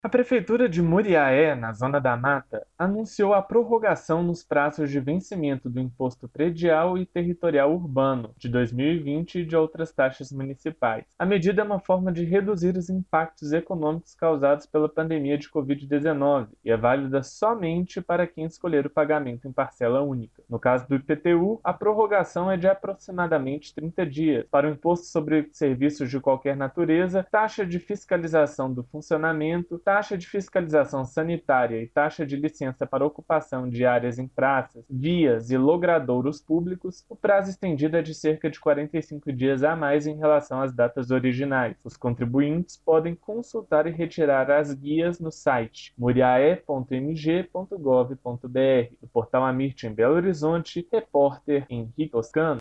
A Prefeitura de Muriaé, na Zona da Mata, anunciou a prorrogação nos prazos de vencimento do Imposto Predial e Territorial Urbano de 2020 e de outras taxas municipais. A medida é uma forma de reduzir os impactos econômicos causados pela pandemia de Covid-19 e é válida somente para quem escolher o pagamento em parcela única. No caso do IPTU, a prorrogação é de aproximadamente 30 dias. Para o Imposto sobre Serviços de qualquer natureza, taxa de fiscalização do funcionamento, taxa de fiscalização sanitária e taxa de licença para ocupação de áreas em praças, vias e logradouros públicos, o prazo estendido é de cerca de 45 dias a mais em relação às datas originais. Os contribuintes podem consultar e retirar as guias no site muriaé.mg.gov.br. Do portal Amirte em Belo Horizonte, repórter Henrique Toscano.